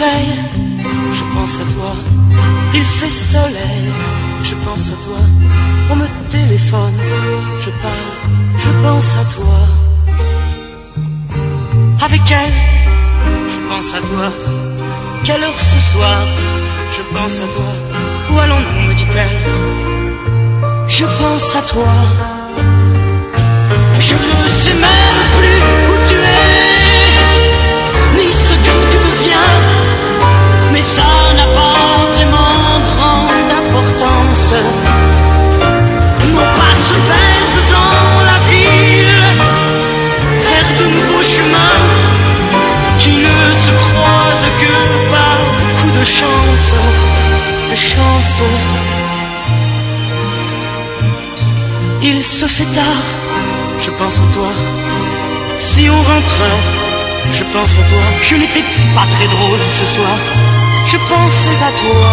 réveille, je pense à toi. Il fait soleil, je pense à toi. On me téléphone, je parle, je pense à toi. Avec elle, je pense à toi. Quelle heure ce soir, je pense à toi. Où allons-nous, me dit-elle. Je pense à toi. Je ne sais même plus où tu es, ni ce que tu deviens, mais ça n'a pas vraiment grande importance. Non pas se perdre dans la ville, faire de nouveaux chemins qui ne se croisent que par coup de chance, de chance. Il se fait tard, je pense à toi. Si on rentrait, je pense à toi. Je n'étais pas très drôle ce soir, je pensais à toi.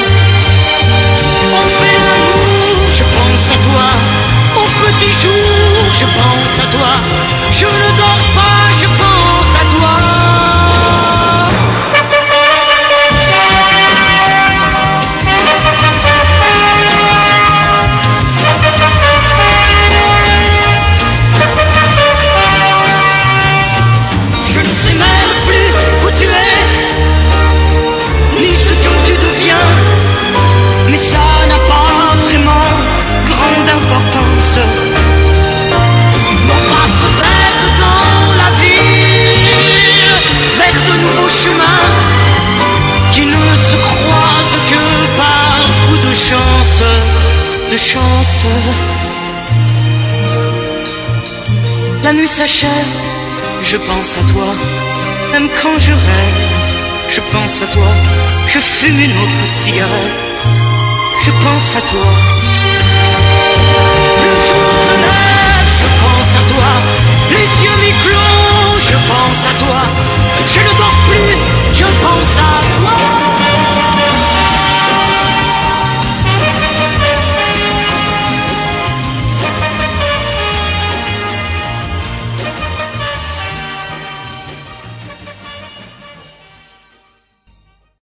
On fait l'amour, je pense à toi. Au petit jour, je pense à toi. Je ne dors pas, je pense à toi. Je ne sais même plus où tu es, ni ce que tu deviens, mais ça n'a pas vraiment grande importance. Non pas se perdre dans la ville, vers de nouveaux chemins qui ne se croisent que par coup de chance, de chance. La nuit s'achève, je pense à toi. Même quand je rêve, je pense à toi. Je fume une autre cigarette, je pense à toi.